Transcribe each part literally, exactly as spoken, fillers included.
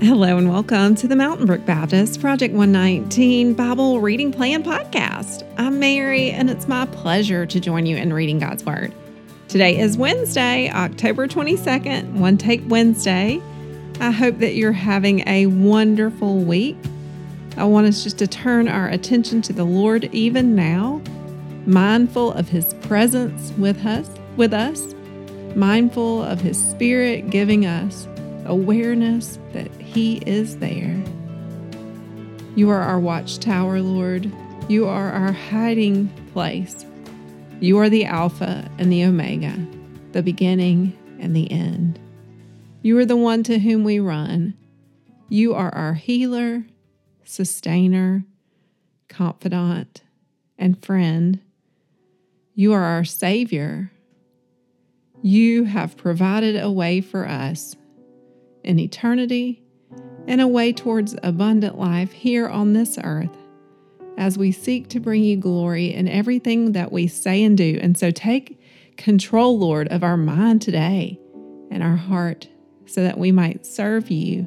Hello and welcome to the Mountain Brook Baptist Project one nineteen Bible Reading Plan Podcast. I'm Mary, and it's my pleasure to join you in reading God's Word. Today is Wednesday, October twenty-second, One Take Wednesday. I hope that you're having a wonderful week. I want us just to turn our attention to the Lord even now, mindful of His presence with us, with us, mindful of His Spirit giving us awareness that He is there. You are our watchtower, Lord. You are our hiding place. You are the Alpha and the Omega, the beginning and the end. You are the one to whom we run. You are our healer, sustainer, confidant, and friend. You are our Savior. You have provided a way for us in eternity and a way towards abundant life here on this earth as we seek to bring you glory in everything that we say and do. And so take control, Lord, of our mind today and our heart so that we might serve you.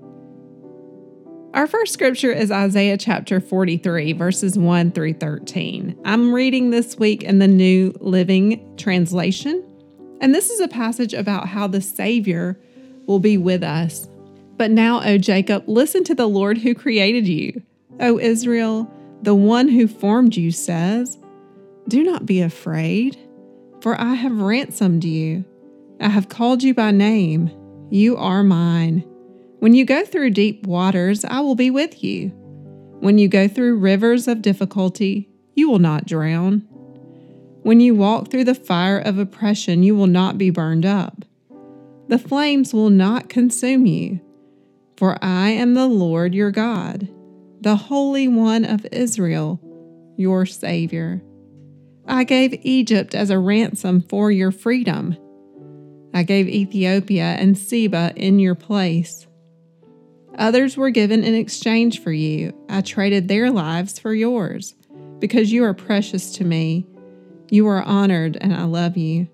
Our first scripture is Isaiah chapter forty-three, verses one through thirteen. I'm reading this week in the New Living Translation, and this is a passage about how the Savior will be with us. But now, O Jacob, listen to the Lord who created you. O Israel, the one who formed you says, do not be afraid, for I have ransomed you. I have called you by name. You are mine. When you go through deep waters, I will be with you. When you go through rivers of difficulty, you will not drown. When you walk through the fire of oppression, you will not be burned up. The flames will not consume you, for I am the Lord your God, the Holy One of Israel, your Savior. I gave Egypt as a ransom for your freedom. I gave Ethiopia and Seba in your place. Others were given in exchange for you. I traded their lives for yours, because you are precious to me. You are honored, and I love you.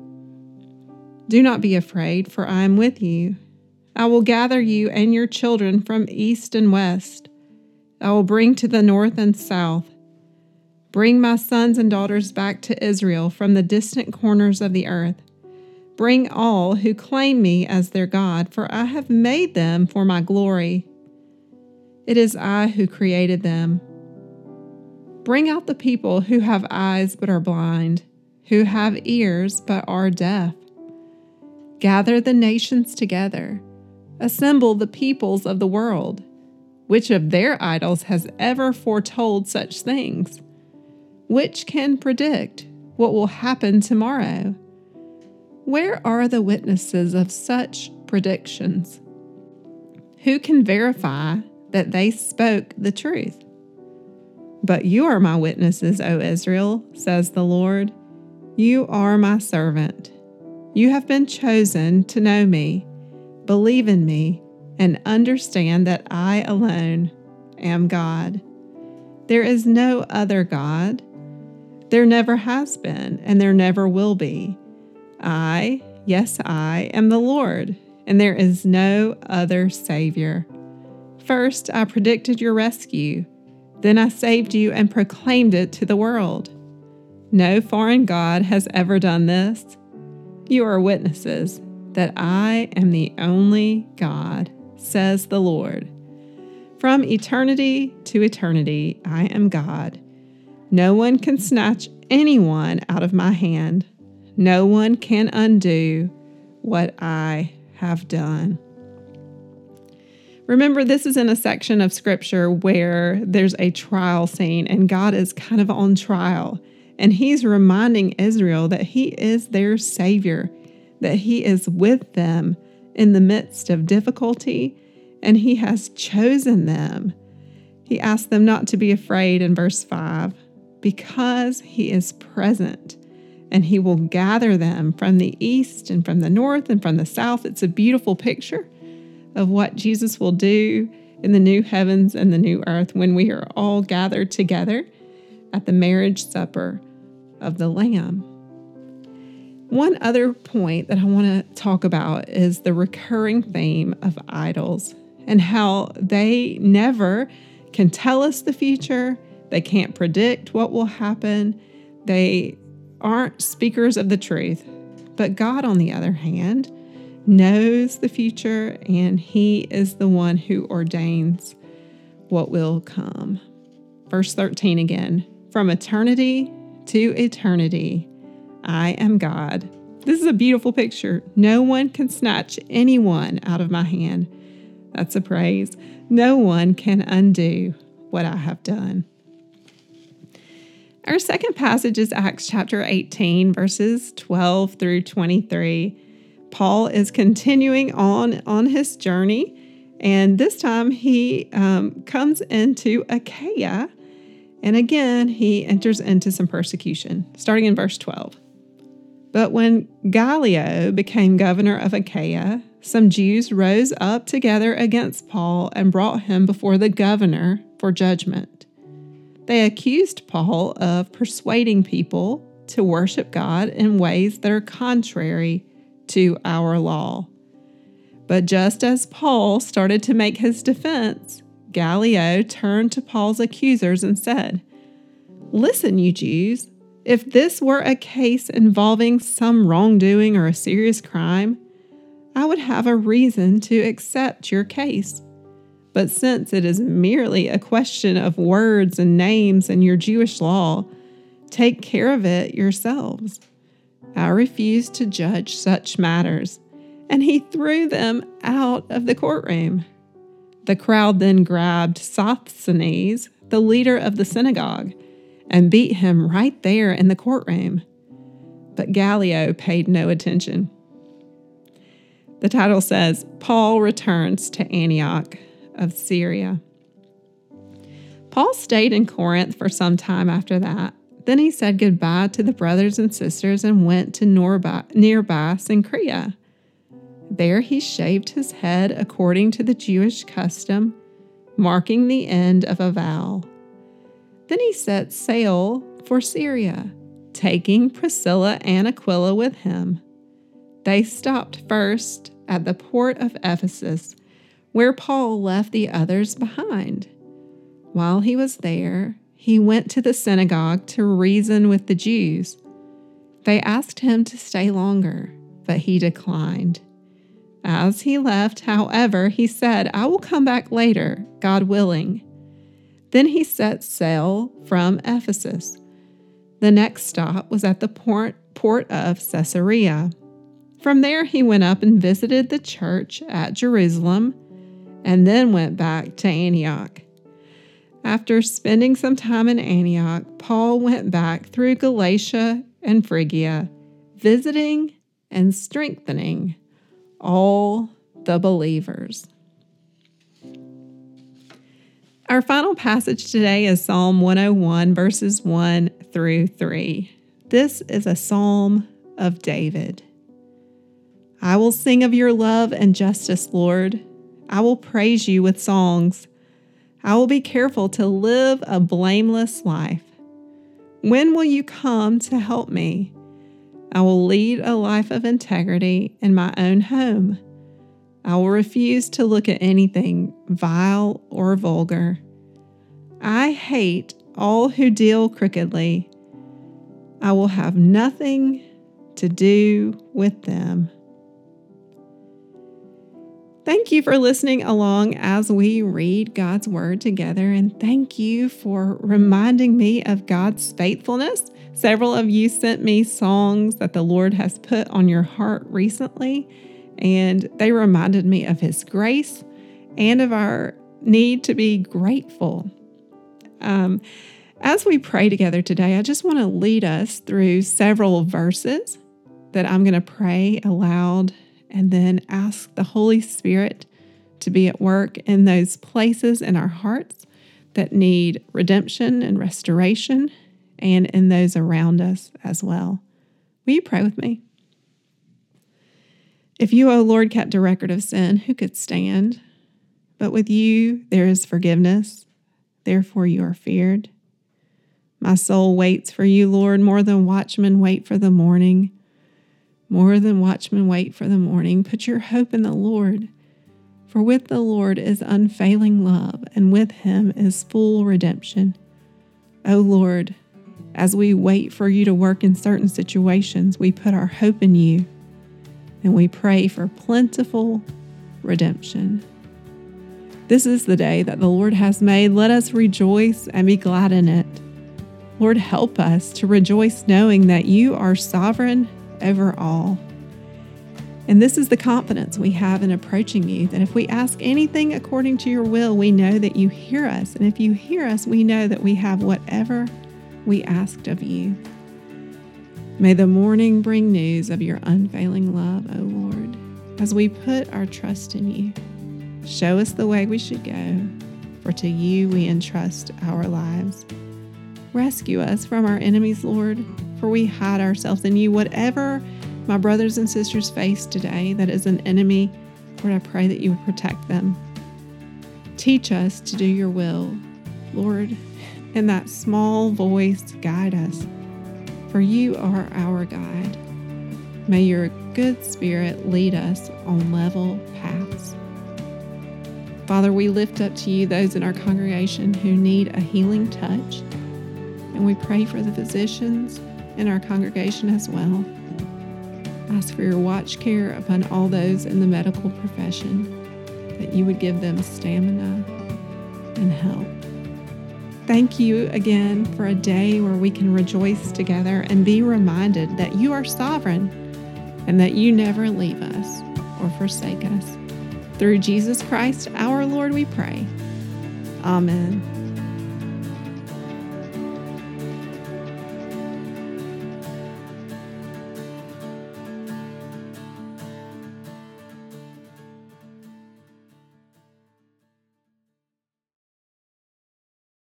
Do not be afraid, for I am with you. I will gather you and your children from east and west. I will bring to the north and south. Bring my sons and daughters back to Israel from the distant corners of the earth. Bring all who claim me as their God, for I have made them for my glory. It is I who created them. Bring out the people who have eyes but are blind, who have ears but are deaf. Gather the nations together. Assemble the peoples of the world. Which of their idols has ever foretold such things? Which can predict what will happen tomorrow? Where are the witnesses of such predictions? Who can verify that they spoke the truth? But you are my witnesses, O Israel, says the Lord. You are my servant. You have been chosen to know me, believe in me, and understand that I alone am God. There is no other God. There never has been, and there never will be. I, yes, I am the Lord, and there is no other Savior. First, I predicted your rescue. Then I saved you and proclaimed it to the world. No foreign God has ever done this. You are witnesses that I am the only God, says the Lord. From eternity to eternity, I am God. No one can snatch anyone out of my hand. No one can undo what I have done. Remember, this is in a section of Scripture where there's a trial scene, and God is kind of on trial. And He's reminding Israel that He is their Savior, that He is with them in the midst of difficulty, and He has chosen them. He asked them not to be afraid in verse five, because He is present, and He will gather them from the east and from the north and from the south. It's a beautiful picture of what Jesus will do in the new heavens and the new earth when we are all gathered together at the marriage supper of the Lamb. One other point that I want to talk about is the recurring theme of idols. and how they never can tell us the future. They can't predict what will happen. They aren't speakers of the truth. But God, on the other hand, knows the future, and He is the one who ordains what will come. Verse thirteen again, from eternity to eternity, I am God. This is a beautiful picture. No one can snatch anyone out of my hand. That's a praise. No one can undo what I have done. Our second passage is Acts chapter eighteen, verses twelve through twenty-three. Paul is continuing on on his journey, and this time he um, comes into Achaia, and again he enters into some persecution, starting in verse twelve. But when Gallio became governor of Achaia, some Jews rose up together against Paul and brought him before the governor for judgment. They accused Paul of persuading people to worship God in ways that are contrary to our law. But just as Paul started to make his defense, Gallio turned to Paul's accusers and said, "Listen, you Jews, if this were a case involving some wrongdoing or a serious crime, I would have a reason to accept your case. But since it is merely a question of words and names in your Jewish law, take care of it yourselves. I refuse to judge such matters." And he threw them out of the courtroom. The crowd then grabbed Sosthenes, the leader of the synagogue, and beat him right there in the courtroom. But Gallio paid no attention. The title says, Paul returns to Antioch of Syria. Paul stayed in Corinth for some time after that. Then he said goodbye to the brothers and sisters and went to nearby, nearby Cenchrea. There he shaved his head according to the Jewish custom, marking the end of a vow. Then he set sail for Syria, taking Priscilla and Aquila with him. They stopped first at the port of Ephesus, where Paul left the others behind. While he was there, he went to the synagogue to reason with the Jews. They asked him to stay longer, but he declined. As he left, however, he said, "I will come back later, God willing." Then he set sail from Ephesus. The next stop was at the port, port of Caesarea. From there, he went up and visited the church at Jerusalem, and then went back to Antioch. After spending some time in Antioch, Paul went back through Galatia and Phrygia, visiting and strengthening all the believers. Our final passage today is Psalm one oh one, verses one through three. This is a psalm of David. I will sing of your love and justice, Lord. I will praise you with songs. I will be careful to live a blameless life. When will you come to help me? I will lead a life of integrity in my own home. I will refuse to look at anything vile or vulgar. I hate all who deal crookedly. I will have nothing to do with them. Thank you for listening along as we read God's Word together, and thank you for reminding me of God's faithfulness. Several of you sent me songs that the Lord has put on your heart recently, and they reminded me of His grace and of our need to be grateful. Um, as we pray together today, I just want to lead us through several verses that I'm going to pray aloud, and then ask the Holy Spirit to be at work in those places in our hearts that need redemption and restoration, and in those around us as well. Will you pray with me? If you, O Lord, kept a record of sin, who could stand? But with you there is forgiveness, therefore you are feared. My soul waits for you, Lord, more than watchmen wait for the morning. More than watchmen wait for the morning. Put your hope in the Lord, For with the Lord is unfailing love, and with him is full redemption. O Lord, as we wait for you to work in certain situations, we put our hope in you, and we pray for plentiful redemption. This is the day that the Lord has made. Let us rejoice and be glad in it. Lord, help us to rejoice knowing that you are sovereign over all. And this is the confidence we have in approaching you, that if we ask anything according to your will, we know that you hear us. And if you hear us, we know that we have whatever we asked of you. May the morning bring news of your unfailing love, O Lord, as we put our trust in you. Show us the way we should go, for to you we entrust our lives. Rescue us from our enemies, Lord, for we hide ourselves in you. Whatever my brothers and sisters face today that is an enemy, Lord, I pray that you would protect them. Teach us to do your will, Lord. In that small voice, guide us, for you are our guide. May your good spirit lead us on level paths. Father, we lift up to you those in our congregation who need a healing touch, and we pray for the physicians in our congregation as well. Ask for your watch care upon all those in the medical profession, that you would give them stamina and help. Thank you again for a day where we can rejoice together and be reminded that you are sovereign and that you never leave us or forsake us. Through Jesus Christ, our Lord, we pray. Amen.